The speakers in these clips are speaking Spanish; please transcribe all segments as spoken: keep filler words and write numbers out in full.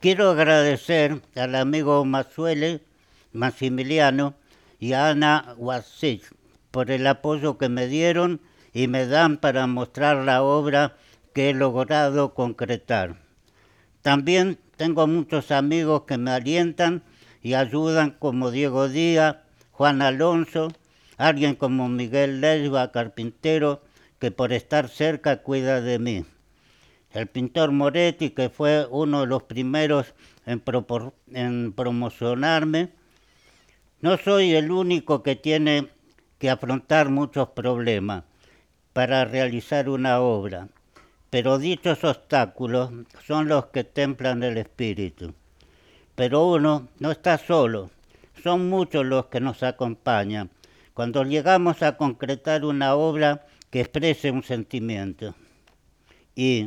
Quiero agradecer al amigo Mazzuele, Massimiliano y a Ana Wassich por el apoyo que me dieron y me dan para mostrar la obra que he logrado concretar. También tengo muchos amigos que me alientan y ayudan, como Diego Díaz, Juan Alonso, alguien como Miguel Leiva, carpintero, que por estar cerca cuida de mí. El pintor Moretti, que fue uno de los primeros en, propor- en promocionarme. No soy el único que tiene que afrontar muchos problemas para realizar una obra, pero dichos obstáculos son los que templan el espíritu. Pero uno no está solo, son muchos los que nos acompañan cuando llegamos a concretar una obra que exprese un sentimiento y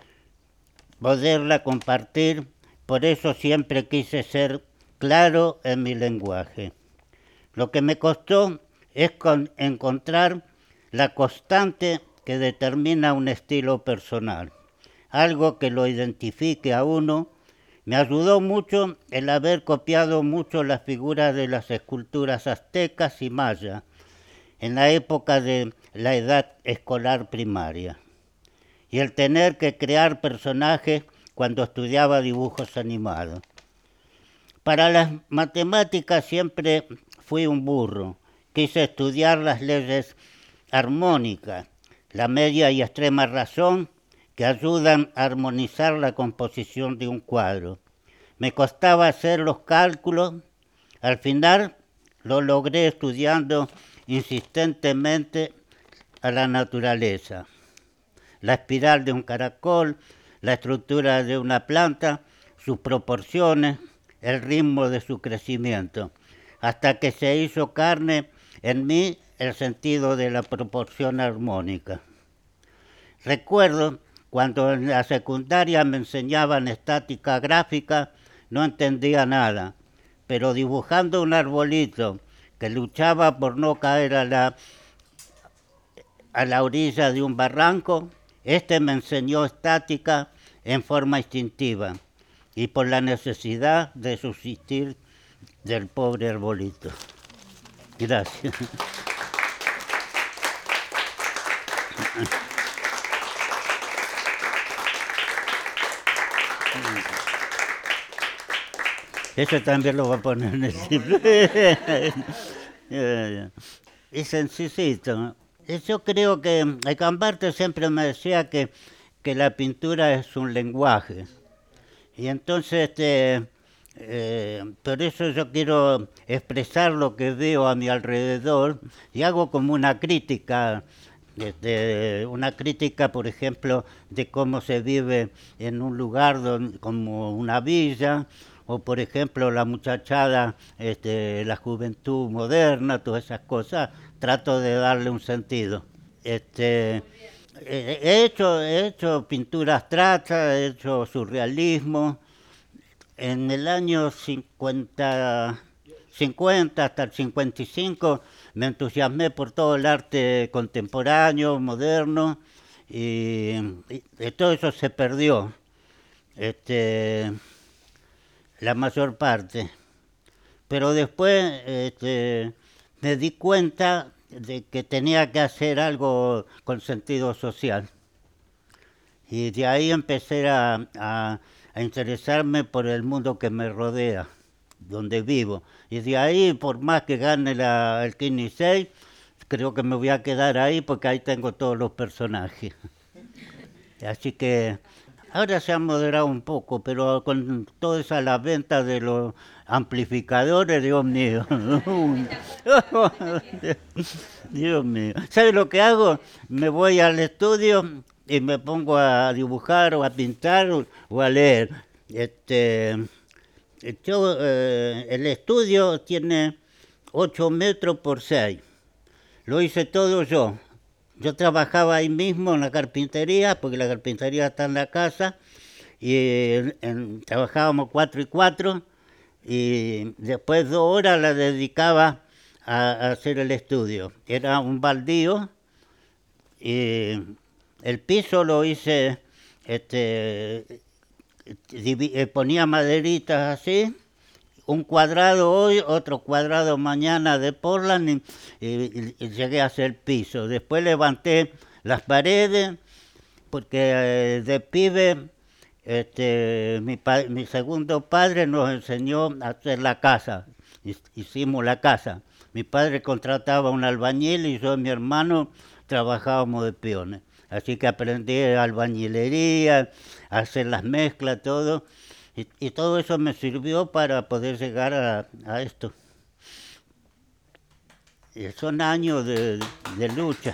poderla compartir. Por eso siempre quise ser claro en mi lenguaje. Lo que me costó es con encontrar la constante que determina un estilo personal, algo que lo identifique a uno. Me ayudó mucho el haber copiado mucho las figuras de las esculturas aztecas y mayas en la época de la edad escolar primaria, y el tener que crear personajes cuando estudiaba dibujos animados. Para las matemáticas siempre fui un burro. Quise estudiar las leyes armónicas, la media y extrema razón, que ayudan a armonizar la composición de un cuadro. Me costaba hacer los cálculos. Al final lo logré estudiando insistentemente a la naturaleza. La espiral de un caracol, la estructura de una planta, sus proporciones, el ritmo de su crecimiento, hasta que se hizo carne en mí el sentido de la proporción armónica. Recuerdo cuando en la secundaria me enseñaban estática gráfica, no entendía nada, pero dibujando un arbolito que luchaba por no caer a la, a la orilla de un barranco, este me enseñó estática en forma instintiva y por la necesidad de subsistir del pobre arbolito. Gracias. Eso también lo voy a poner en el libro. Es sencillito. Yo creo que el Gambarte siempre me decía que, que la pintura es un lenguaje. Y entonces, este, eh, por eso yo quiero expresar lo que veo a mi alrededor y hago como una crítica, este, una crítica, por ejemplo, de cómo se vive en un lugar donde, como una villa, o por ejemplo la muchachada, este, la juventud moderna, todas esas cosas, trato de darle un sentido. Este, he hecho, he hecho pintura abstracta, he hecho surrealismo. En el año cincuenta, cincuenta hasta el cincuenta y cinco me entusiasmé por todo el arte contemporáneo, moderno, y, y, y todo eso se perdió, este, la mayor parte. Pero después este, me di cuenta de que tenía que hacer algo con sentido social. Y de ahí empecé a, a, a interesarme por el mundo que me rodea, donde vivo. Y de ahí, por más que gane la, el Kidney seis, creo que me voy a quedar ahí porque ahí tengo todos los personajes. Así que ahora se ha moderado un poco, pero con toda esa la venta de los amplificadores, Dios mío. Dios mío. ¿Sabes lo que hago? Me voy al estudio y me pongo a dibujar o a pintar o, o a leer. Este, yo, eh, el estudio tiene ocho metros por seis. Lo hice todo yo. Yo trabajaba ahí mismo en la carpintería, porque la carpintería está en la casa, y en, en, trabajábamos cuatro y cuatro, y después dos horas la dedicaba a, a hacer el estudio. Era un baldío, y el piso lo hice este, divi- eh, ponía maderitas así, un cuadrado hoy, otro cuadrado mañana de Portland y, y- y llegué a hacer piso. Después levanté las paredes porque eh, de pibe este, mi, pa- mi segundo padre nos enseñó a hacer la casa. Hic- Hicimos la casa. Mi padre contrataba un albañil y yo y mi hermano trabajábamos de peones. Así que aprendí albañilería, a hacer las mezclas, todo. Y, y todo eso me sirvió para poder llegar a, a esto. Y son años de, de lucha.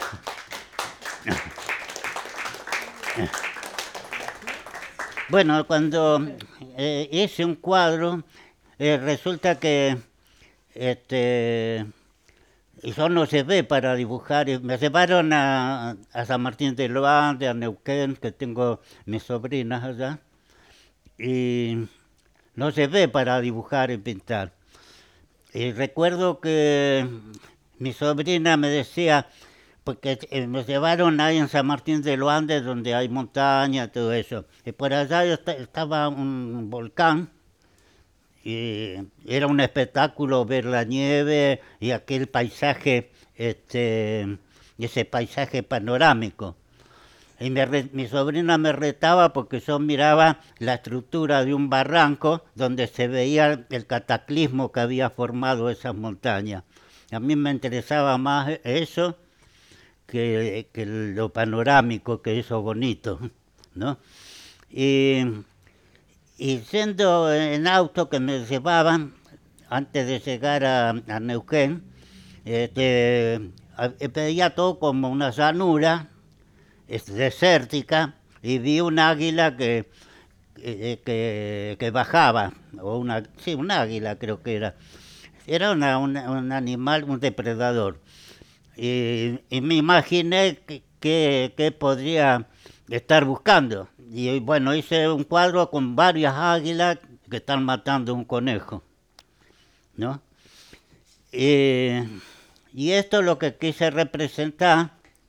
Bueno, cuando eh, hice un cuadro, eh, resulta que este, yo no se ve para dibujar. y Me llevaron a, a San Martín de los Andes, a Neuquén, que tengo mis sobrinas allá, y no se ve para dibujar y pintar. Y recuerdo que mi sobrina me decía, porque eh, me llevaron ahí en San Martín de los Andes, donde hay montaña, todo eso. Y por allá esta- estaba un volcán, y era un espectáculo ver la nieve y aquel paisaje, este, ese paisaje panorámico. Y me re- mi sobrina me retaba porque yo miraba la estructura de un barranco donde se veía el cataclismo que había formado esas montañas. A mí me interesaba más eso que, que lo panorámico, que eso bonito, ¿no? Y, y siendo en auto que me llevaban, antes de llegar a, a Neuquén, este, a- veía todo como una llanura es desértica y vi un águila que, que, que- que bajaba, o una, sí, un águila creo que era. Era una- una- un animal, un depredador. Y, y me imaginé que, que- que podría estar buscando. Y bueno, hice un cuadro con varias águilas que están matando un conejo, ¿no? Y, y esto lo que quise representar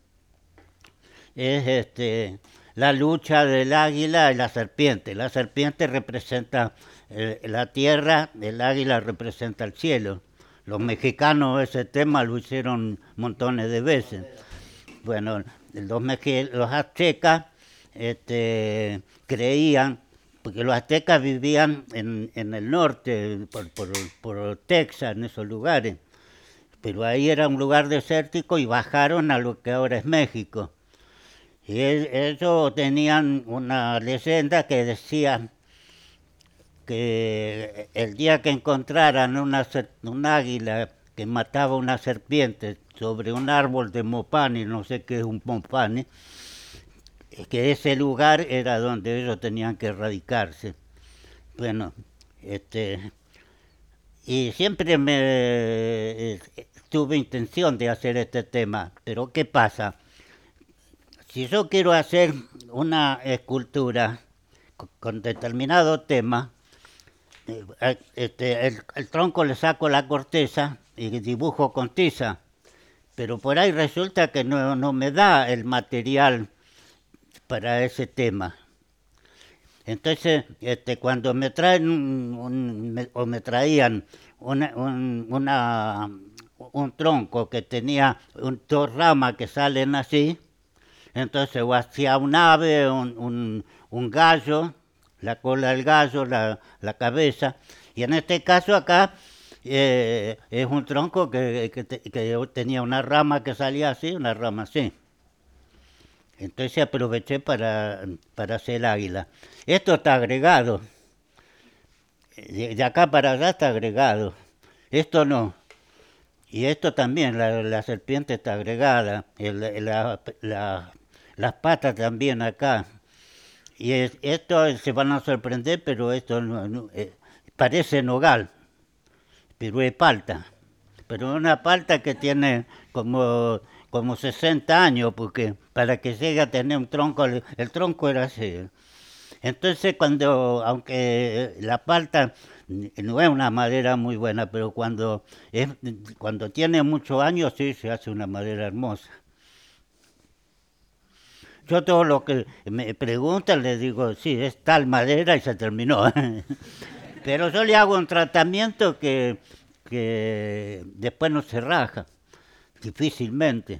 es este, la lucha del águila y la serpiente. La serpiente representa eh, la tierra, el águila representa el cielo. Los mexicanos ese tema lo hicieron montones de veces. Bueno, los, meji- los aztecas este, creían, porque los aztecas vivían en, en el norte, por, por, por Texas, en esos lugares, pero ahí era un lugar desértico y bajaron a lo que ahora es México. Y el- ellos tenían una leyenda que decía que el día que encontraran una, ser- un águila que mataba una serpiente sobre un árbol de mopane, no sé qué es un mopane, que ese lugar era donde ellos tenían que radicarse. Bueno, este, y siempre me eh, tuve intención de hacer este tema, pero ¿qué pasa? Si yo quiero hacer una escultura co- con determinado tema, eh, eh, este, el, el tronco le saco la corteza y dibujo con tiza, pero por ahí resulta que no, no me da el material para ese tema. Entonces, este, cuando me traen un, un- me- o me traían una, un, una- un tronco que tenía un, dos ramas que salen así, entonces o hacía un ave, un, un- un gallo, la cola del gallo, la, la cabeza, y en este caso acá eh, es un tronco que, que te- que tenía una rama que salía así, una rama así. Entonces aproveché para, para hacer el águila. Esto está agregado, de, de acá para allá está agregado. Esto no. Y esto también, la, la serpiente está agregada, el- la- la- las patas también acá. Y es- esto se van a sorprender, pero esto no, no, eh, parece nogal, pero es palta. Pero una palta que tiene como, como sesenta años, porque para que llegue a tener un tronco, el, el tronco era así. Entonces cuando, aunque la palta no es una madera muy buena, pero cuando, es, cuando tiene muchos años sí se hace una madera hermosa. Yo todo lo que me preguntan le digo, sí, es tal madera y se terminó. Pero yo le hago un tratamiento que, que después no se raja, difícilmente.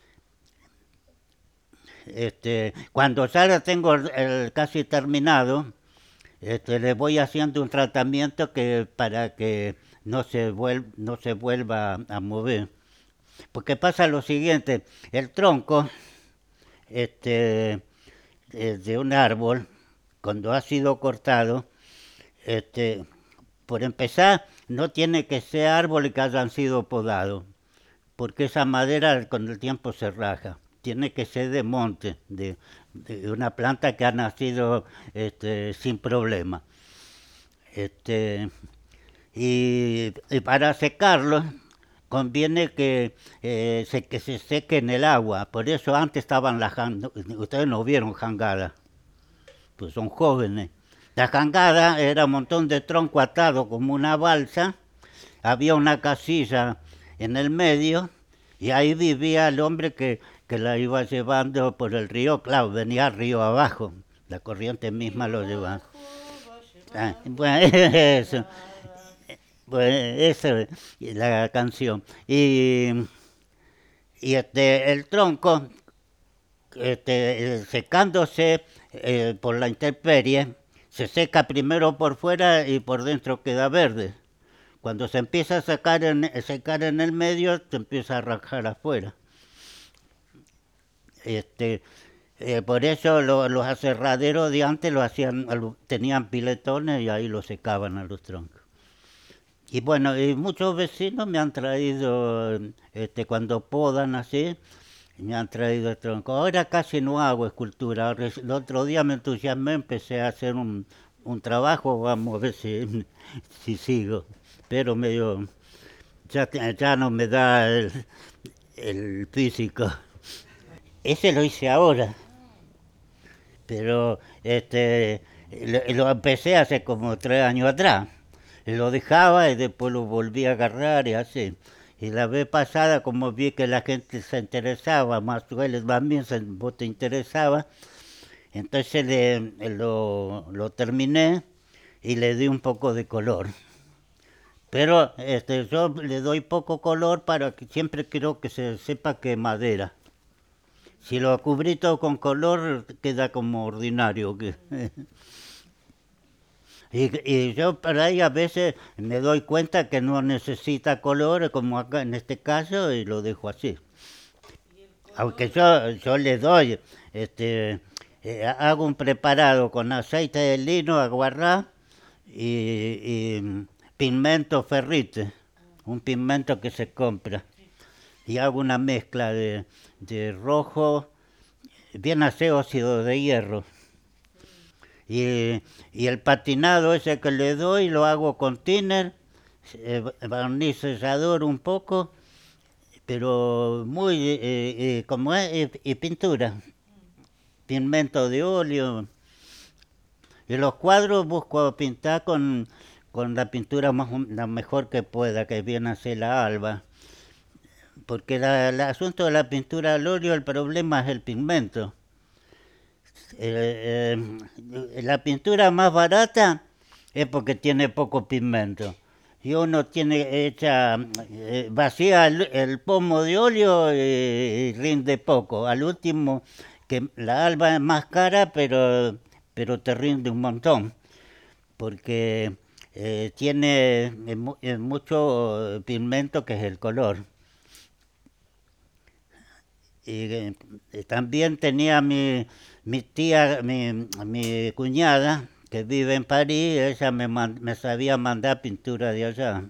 Este, cuando ya lo tengo el- el casi terminado, este, le voy haciendo un tratamiento que para que no se, vuel- no se vuelva a mover. Porque pasa lo siguiente, el tronco este, eh, de un árbol, cuando ha sido cortado, este, por empezar, no tiene que ser árboles que hayan sido podados, porque esa madera con el tiempo se raja. Tiene que ser de monte, de, de una planta que ha nacido este, sin problema. Este, y, y para secarlo conviene que, eh, se, que se seque en el agua. Por eso antes estaban las jangadas. Ustedes no vieron jangadas, pues son jóvenes. La jangada era un montón de tronco atado como una balsa. Había una casilla en el medio y ahí vivía el hombre que, que la iba llevando por el río. Claro, venía río abajo. La corriente misma lo llevaba. Ah, bueno, eso. Pues esa es la canción. Y, y este, el tronco, este, eh, secándose eh, por la intemperie, se seca primero por fuera y por dentro queda verde. Cuando se empieza a sacar en, secar en el medio, se empieza a rajar afuera. Este, eh, por eso lo- los aserraderos de antes lo hacían, tenían piletones y ahí lo secaban a los troncos. Y bueno, y muchos vecinos me han traído, este, cuando podan así, me han traído el tronco. Ahora casi no hago escultura. Ahora, el otro día me entusiasmé, empecé a hacer un, un trabajo, vamos a ver si, si sigo. Pero medio, ya, ya no me da el, el físico. Ese lo hice ahora, pero este, lo, lo empecé hace como tres años atrás. Lo dejaba y después lo volví a agarrar y así. Y la vez pasada, como vi que la gente se interesaba, más tú él también se, vos te interesaba, entonces le, lo, lo terminé y le di un poco de color. Pero este, yo le doy poco color para que siempre quiero que se sepa que es madera. Si lo cubrí todo con color, queda como ordinario. Que Y, y yo por ahí a veces me doy cuenta que no necesita color, como acá en este caso, y lo dejo así. Aunque yo, yo le doy, este, eh, hago un preparado con aceite de lino, aguarrá y, y pigmento ferrite, un pigmento que se compra. Y hago una mezcla de, de rojo, bien hace óxido de hierro. Y, y el patinado ese que le doy lo hago con thinner, eh, barniz sellador un poco, pero muy eh, eh, como es, y, y pintura, pigmento de óleo. Y los cuadros busco pintar con, con la pintura más, la mejor que pueda, que viene a ser la alba. Porque la- el asunto de la pintura al óleo, el problema es el pigmento. Eh, eh, la pintura más barata es porque tiene poco pigmento. Y uno tiene hecha, eh, vacía el, el pomo de óleo y, y rinde poco. Al último, que la alba es más cara, pero, pero te rinde un montón, porque eh, tiene eh, mu- eh, mucho pigmento que es el color. Y eh, también tenía mi, mi tía, mi, mi cuñada, que vive en París, ella me, man- me sabía mandar pintura de allá.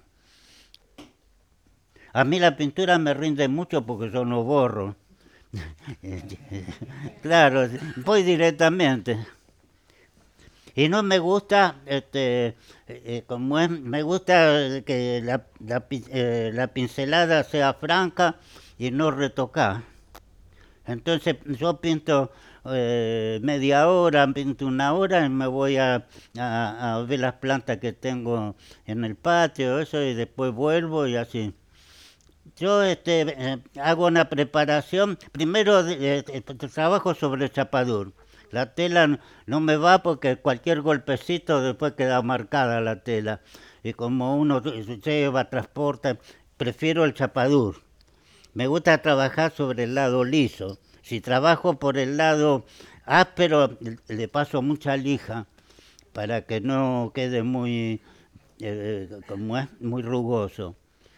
A mí la pintura me rinde mucho porque yo no borro. Claro, voy directamente. Y no me gusta, este, eh, eh, como es, me gusta que la, la pi- eh, la pincelada sea franca y no retocada. Entonces yo pinto eh, media hora, pinto una hora y me voy a, a- a ver las plantas que tengo en el patio, eso, y después vuelvo y así. Yo este, eh, hago una preparación, primero eh, eh, trabajo sobre chapadur. La tela n- no me va porque cualquier golpecito después queda marcada la tela. Y como uno lle- lleva, transporta, prefiero el chapadur. Me gusta trabajar sobre el lado liso. Si trabajo por el lado áspero, le paso mucha lija para que no quede muy, eh, como es, muy rugoso.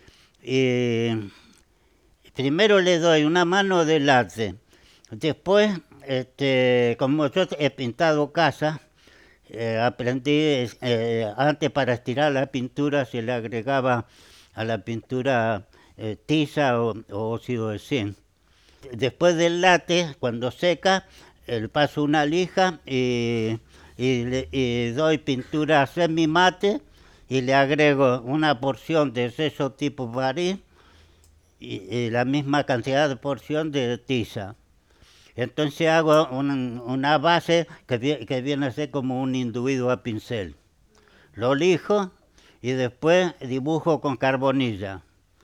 Y primero le doy una mano de látex. Después, este, como yo he pintado casa, eh, aprendí, eh, antes para estirar la pintura se le agregaba a la pintura eh, tiza o, o óxido de zinc. Después del látex, cuando seca, eh, paso una lija y, y le- y doy pintura semi mate y le agrego una porción de seso tipo París y, y la misma cantidad de porción de tiza. Entonces hago un- una base que, vi- que viene a ser como un individuo a pincel. Lo lijo y después dibujo con carbonilla.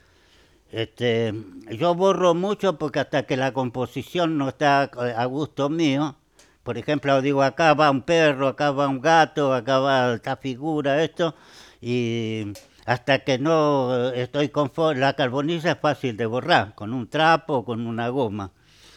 Este, yo borro mucho porque hasta que la composición no está a gusto mío, por ejemplo, digo acá va un perro, acá va un gato, acá va esta figura, esto, y hasta que no estoy conforme, la carbonilla es fácil de borrar, con un trapo, con una goma.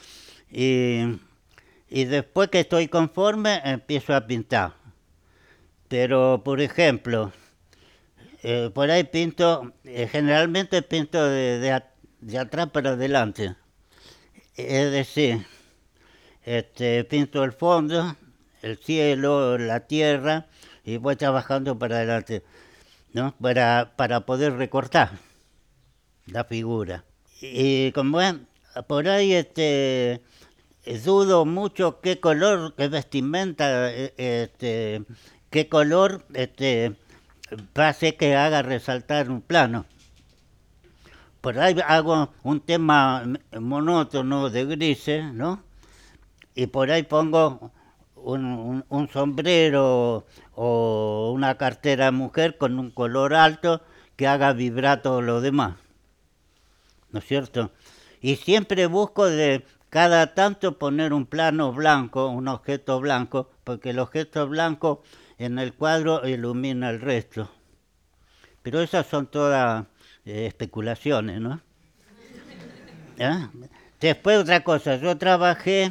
Y, y después que estoy conforme, empiezo a pintar. Pero, por ejemplo, eh, por ahí pinto, eh, generalmente pinto de, de, a- de atrás para adelante. Es decir, este, pinto el fondo, el cielo, la tierra, y voy trabajando para adelante, ¿no? Para, para poder recortar la figura. Y como es, por ahí este, dudo mucho qué color, qué vestimenta, eh, este, qué color este, va a hacer que haga resaltar un plano. Por ahí hago un tema monótono de grises, ¿no? Y por ahí pongo un, un- un sombrero o una cartera de mujer con un color alto que haga vibrar todo lo demás, ¿no es cierto? Y siempre busco de cada tanto poner un plano blanco, un objeto blanco, porque el objeto blanco en el cuadro ilumina el resto. Pero esas son todas eh, especulaciones, ¿no? ¿Ah? Después otra cosa, yo trabajé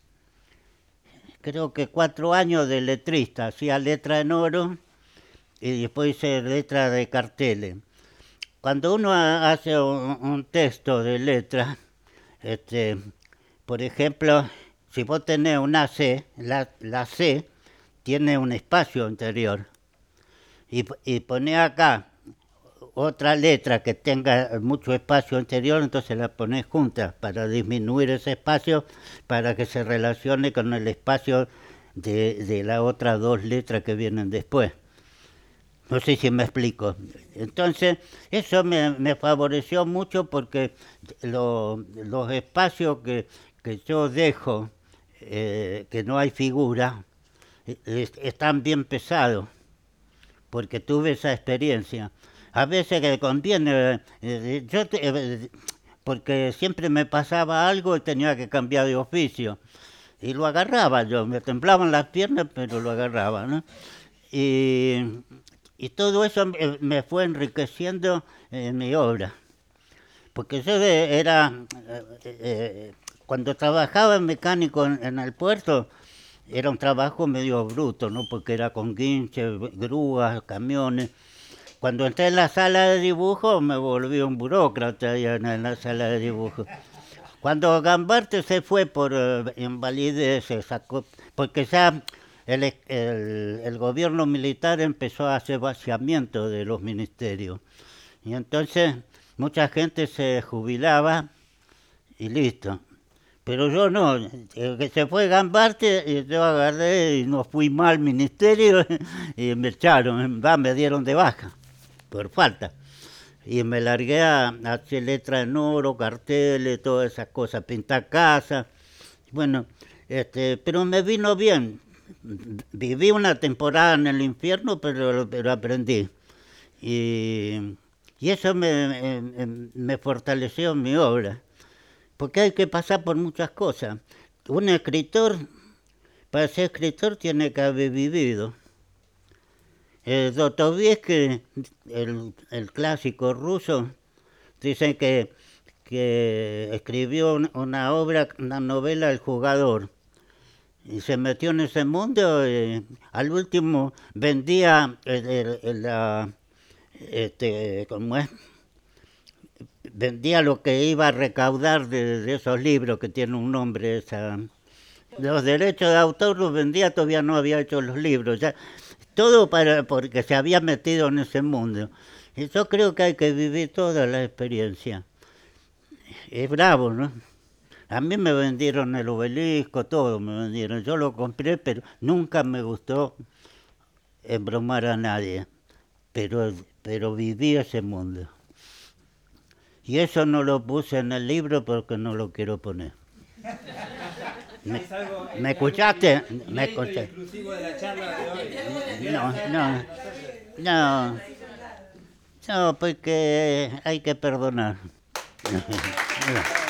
creo que cuatro años de letrista, hacía letra en oro y después hice letra de carteles. Cuando uno hace un, un texto de letra, este, por ejemplo, si vos tenés una C, la, la C tiene un espacio interior y, y ponés acá otra letra que tenga mucho espacio interior, entonces la pones juntas para disminuir ese espacio para que se relacione con el espacio de, de las otras dos letras que vienen después. No sé si me explico. Entonces, eso me, me favoreció mucho porque lo- los espacios que, que yo dejo, eh, que no hay figura, eh, están bien pesados porque tuve esa experiencia. A veces que conviene, eh, yo te- eh, porque siempre me pasaba algo y tenía que cambiar de oficio. Y lo agarraba yo, me temblaban las piernas, pero lo agarraba, ¿no? Y, y todo eso me, me fue enriqueciendo en mi obra. Porque yo de- era, eh, eh, cuando trabajaba en mecánico en, en el puerto, era un trabajo medio bruto, ¿no? Porque era con guinches, grúas, camiones. Cuando entré en la sala de dibujo me volví un burócrata allá en, en la sala de dibujo. Cuando Gambarte se fue por eh, invalidez, se sacó, porque ya el, el- el gobierno militar empezó a hacer vaciamiento de los ministerios. Y entonces mucha gente se jubilaba y listo. Pero yo no, el que se fue Gambarte, y yo agarré y no fui mal al ministerio y me echaron, va, me dieron de baja por falta. Y me largué a, a hacer letras en oro, carteles, todas esas cosas, pintar casas. Bueno, este, pero me vino bien. Viví una temporada en el infierno, pero, pero aprendí. Y Y eso me, me, me fortaleció en mi obra, porque hay que pasar por muchas cosas. Un escritor, para ser escritor, tiene que haber vivido. Eh, Dostoyevsky, el, el clásico ruso, dicen que, que escribió una obra, una novela, El jugador, y se metió en ese mundo y al último vendía el, el, el, la, este, ¿cómo es? Vendía lo que iba a recaudar de, de esos libros que tienen un nombre, esa, los derechos de autor los vendía, todavía no había hecho los libros, ya, todo para, porque se había metido en ese mundo. Y yo creo que hay que vivir toda la experiencia. Es bravo, ¿no? A mí me vendieron el obelisco, todo me vendieron. Yo lo compré, pero nunca me gustó embromar a nadie. Pero, pero viví ese mundo. Y eso no lo puse en el libro porque no lo quiero poner. ¿Me, ¿me escuchaste? ¿Me escuchaste? No, no, no, no, porque hay que perdonar.